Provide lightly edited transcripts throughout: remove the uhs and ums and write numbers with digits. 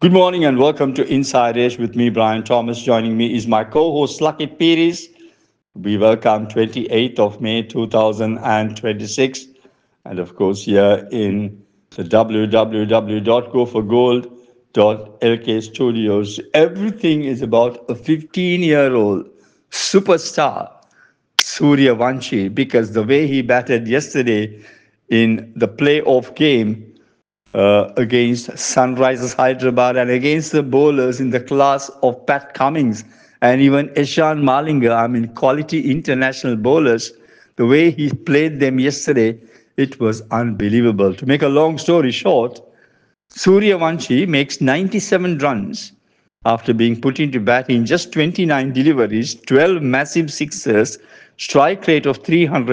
Good morning and welcome to Inside Edge with me, Brian Thomas. Joining me is my co-host, Lucky Piris. We welcome 28th of May 2026. And of course, here in the www.goforgold.lk studios, everything is about a 15-year-old superstar, Surya Vanshi, because the way he batted yesterday in the playoff game against Sunrisers Hyderabad and against the bowlers in the class of Pat Cummins and even Ishan Malinga, quality international bowlers. The way he played them yesterday, it was unbelievable. To make a long story short, Surya Vanshi makes 97 runs after being put into bat in just 29 deliveries, 12 massive sixes, strike rate of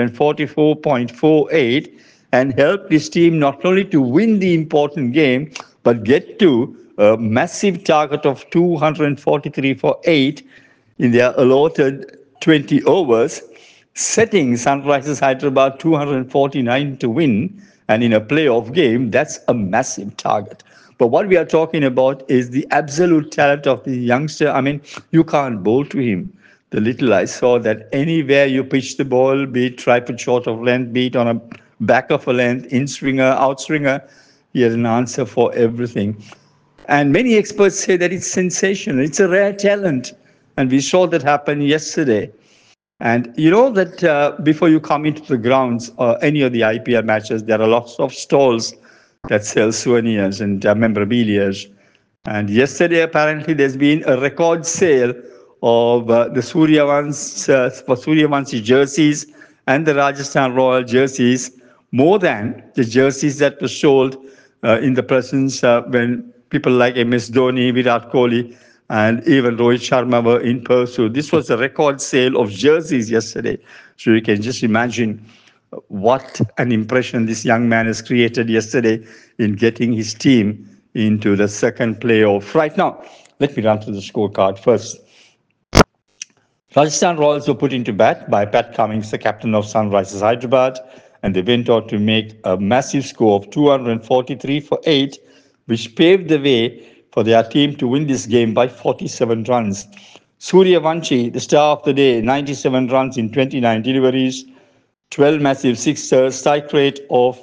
344.48, and helped his team not only to win the important game, but get to a massive target of 243 for 8 in their allotted 20 overs, setting Sunrisers Hyderabad 249 to win. And in a playoff game, that's a massive target. But what we are talking about is the absolute talent of the youngster. You can't bowl to him. The little I saw that anywhere you pitch the ball, be it tripod short of length, be it on a back of a length, in swinger, out swinger, he has an answer for everything. And many experts say that it's sensational. It's a rare talent. And we saw that happen yesterday. And you know that before you come into the grounds or any of the IPL matches, there are lots of stalls that sell souvenirs and memorabilia. And yesterday, apparently, there's been a record sale of the Suryavanshi jerseys and the Rajasthan Royal jerseys, more than the jerseys that were sold in the presence when people like MS Dhoni, Virat Kohli, and even Rohit Sharma were in pursuit. This was a record sale of jerseys yesterday. So you can just imagine what an impression this young man has created yesterday in getting his team into the second playoff. Right now, let me run through the scorecard first. Rajasthan Royals were put into bat by Pat Cummins, the captain of Sunrisers Hyderabad, and they went on to make a massive score of 243 for 8, which paved the way for their team to win this game by 47 runs. Surya Vanshi, the star of the day, 97 runs in 29 deliveries, 12 massive sixers, strike rate of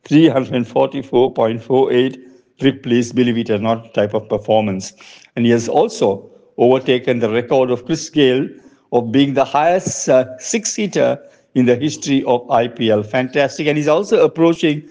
344.48. Please believe it or not, type of performance. And he has also overtaken the record of Chris Gale of being the highest six-seater in the history of IPL. Fantastic. And he's also approaching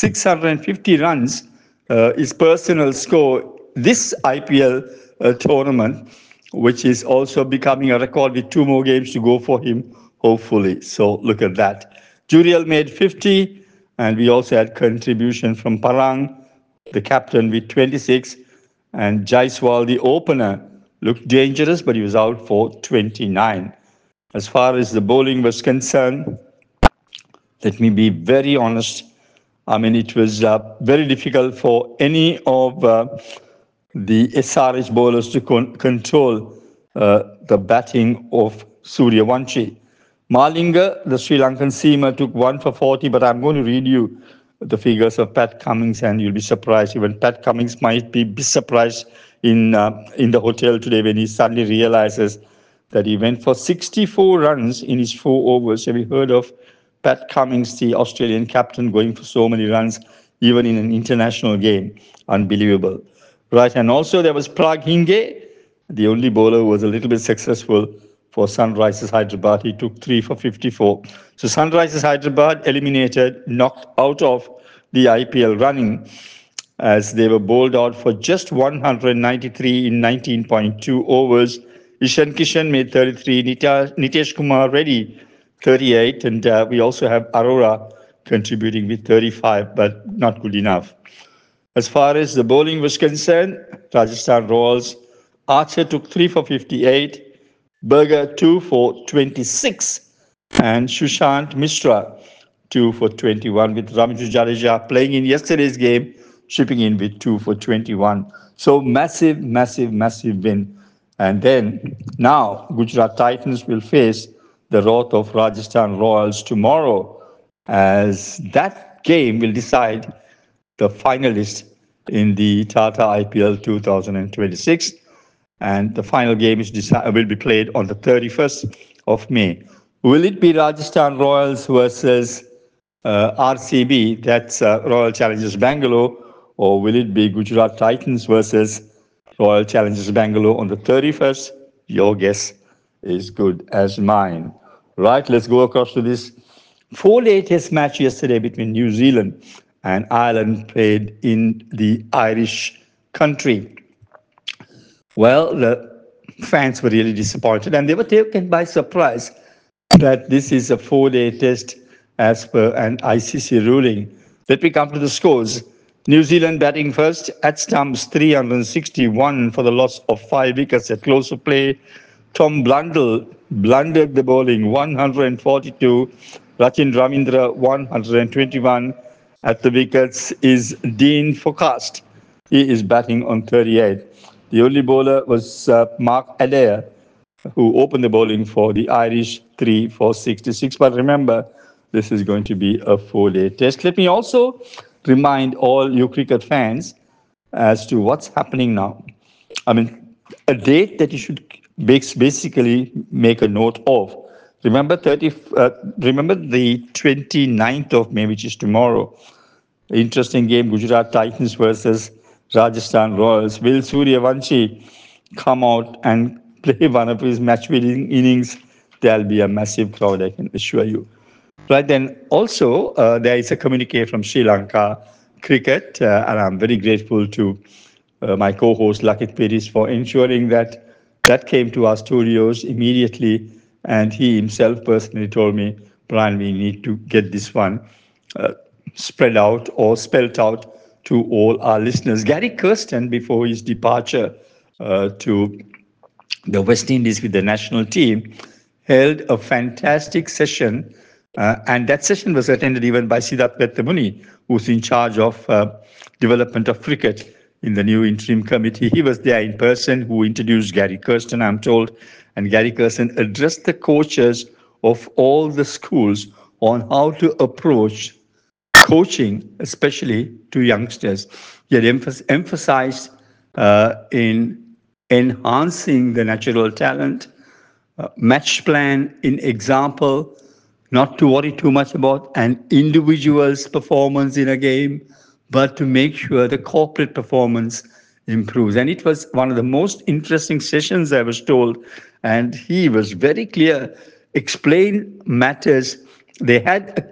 650 runs, his personal score this IPL tournament, which is also becoming a record with two more games to go for him, hopefully. So look at that. Juriel made 50, and we also had contribution from Parang, the captain, with 26, and Jaiswal, the opener, looked dangerous, but he was out for 29. As far as the bowling was concerned, let me be very honest. It was very difficult for any of the SRH bowlers to control the batting of Surya Vanshi. Malinga, the Sri Lankan seamer, took 1 for 40, but I'm going to read you the figures of Pat Cummins, and you'll be surprised. Even Pat Cummins might be surprised in the hotel today when he suddenly realizes that he went for 64 runs in his 4 overs. Have you heard of Pat Cummins, the Australian captain, going for so many runs, even in an international game? Unbelievable. Right, and also there was Prag Hinge, the only bowler who was a little bit successful for Sunrisers Hyderabad. He took 3 for 54. So Sunrisers Hyderabad eliminated, knocked out of the IPL running as they were bowled out for just 193 in 19.2 overs. Ishan Kishan made 33, Nitesh Kumar Reddy 38, and we also have Arora contributing with 35, but not good enough. As far as the bowling was concerned, Rajasthan Royals, Archer took 3 for 58, Berger 2 for 26, and Sushant Mishra 2 for 21, with Ravindra Jadeja playing in yesterday's game, chipping in with 2 for 21. So massive, massive, massive win. And then now Gujarat Titans will face the wrath of Rajasthan Royals tomorrow, as that game will decide the finalist in the Tata IPL 2026. And the final game will be played on the 31st of May. Will it be Rajasthan Royals versus RCB, that's Royal Challengers Bangalore, or will it be Gujarat Titans versus Royal Challengers Bangalore on the 31st? Your guess is good as mine. Right, let's go across to this four-day test match yesterday between New Zealand and Ireland played in the Irish country. Well, the fans were really disappointed and they were taken by surprise that this is a four-day test as per an ICC ruling. Let me come to the scores. New Zealand batting first at stumps 361 for the loss of 5 wickets at close of play. Tom Blundell blundered the bowling 142. Rachin Ravindra 121. At the wickets is Dean Forecast. He is batting on 38. The only bowler was Mark Adair, who opened the bowling for the Irish 3 for 66. But remember, this is going to be a four-day test. Let me also remind all you cricket fans as to what's happening now. I mean, a date that you should basically make a note of. Remember remember the 29th of May, which is tomorrow. Interesting game, Gujarat Titans versus Rajasthan Royals. Will Suryavanshi come out and play one of his match-winning innings? There'll be a massive crowd, I can assure you. Right then, also, there is a communique from Sri Lanka Cricket, and I'm very grateful to my co-host Lakit Peris for ensuring that that came to our studios immediately, and he himself personally told me, Brian, we need to get this one uh, spread out or spelt out to all our listeners. Gary Kirsten, before his departure to the West Indies with the national team, held a fantastic session. And that session was attended even by Siddharth Vettamuni, who's in charge of development of cricket in the new interim committee. He was there in person, who introduced Gary Kirsten, I'm told. And Gary Kirsten addressed the coaches of all the schools on how to approach coaching, especially to youngsters. He had emphasized in enhancing the natural talent, match plan in example, not to worry too much about an individual's performance in a game, but to make sure the corporate performance improves. And it was one of the most interesting sessions, I was told. And he was very clear, explain matters. They had a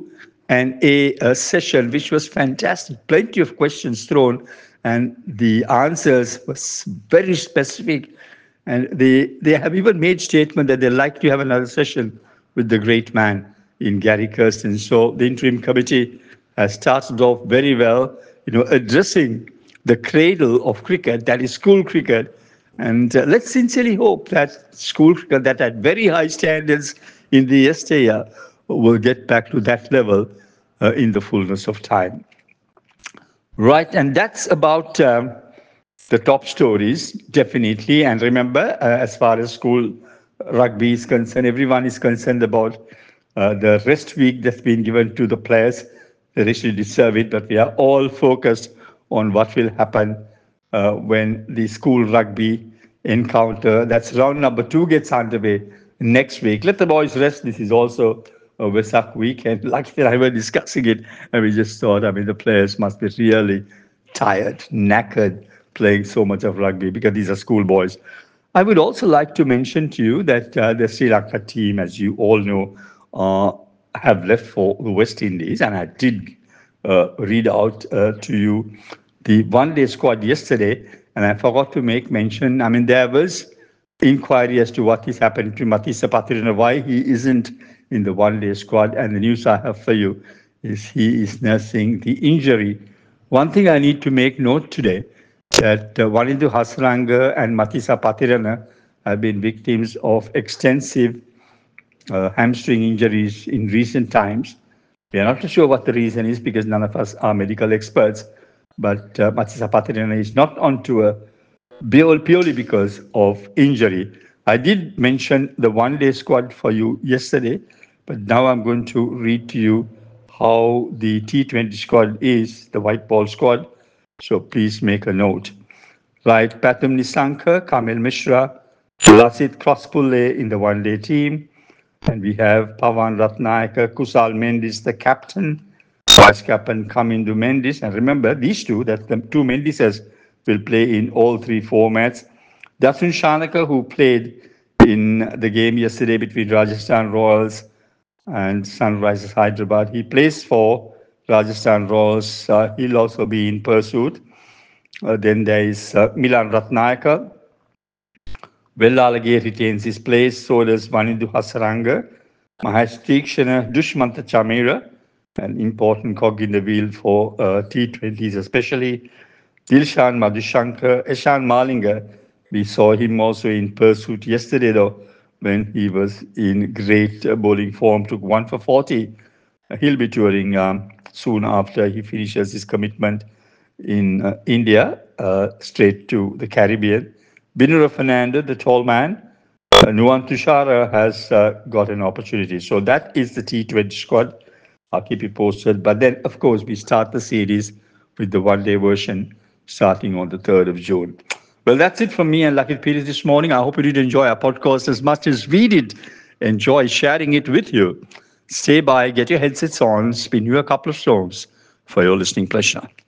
Q&A session, which was fantastic. Plenty of questions thrown, and the answers was very specific. And they have even made statement that they'd like to have another session with the great man in Gary Kirsten. So the interim committee has started off very well, addressing the cradle of cricket, that is school cricket. And let's sincerely hope that school cricket, that had very high standards in the yesteryear, will get back to that level in the fullness of time. Right, and that's about the top stories, definitely. And remember, as far as school rugby is concerned, everyone is concerned about the rest week that's been given to the players. They actually deserve it, but we are all focused on what will happen when the school rugby encounter, that's round number 2, gets underway next week. Let the boys rest. This is also a Vesak weekend. Like I were discussing it, and we just thought, the players must be really tired, knackered, playing so much of rugby because these are schoolboys. I would also like to mention to you that the Sri Lanka team, as you all know, have left for the West Indies, and I did read out to you the one-day squad yesterday, and I forgot to make mention. There was inquiry as to what is happening to Mathisa Patirana, why he isn't in the one-day squad, and the news I have for you is he is nursing the injury. One thing I need to make note today, that Wanindu Hasaranga and Mathisa Patirana have been victims of extensive hamstring injuries in recent times. We are not too sure what the reason is because none of us are medical experts, but Mathisa Patirana is not on tour purely because of injury. I did mention the one-day squad for you yesterday, but now I'm going to read to you how the T20 squad is, the white ball squad. So please make a note. Right, Pathum Nisanka, Kamil Mishra, Lasit Crosspulle in the one-day team. And we have Pavan Ratnayaka, Kusal Mendis, the captain, vice captain Kamindu Mendis. And remember, these two, that the two Mendises will play in all three formats. Dasun Shanaka, who played in the game yesterday between Rajasthan Royals and Sunrisers Hyderabad, he plays for Rajasthan Royals. He'll also be in pursuit. Then there is Milan Ratnayaka. Vellalage retains his place, so does Vanindu Hasaranga. Mahesh Tikshana, Dushmanta Chamira, an important cog in the wheel for T20s, especially Dilshan Madhushankar, Eshan Malinga. We saw him also in pursuit yesterday, though, when he was in great bowling form, took 1 for 40. He'll be touring soon after he finishes his commitment in India, straight to the Caribbean. Binura Fernando, the tall man, Nuwan Tushara has got an opportunity. So that is the T20 squad. I'll keep you posted. But then, of course, we start the series with the one-day version starting on the 3rd of June. Well, that's it from me and Lucky Peters this morning. I hope you did enjoy our podcast as much as we did enjoy sharing it with you. Stay by, get your headsets on, spin you a couple of songs for your listening pleasure.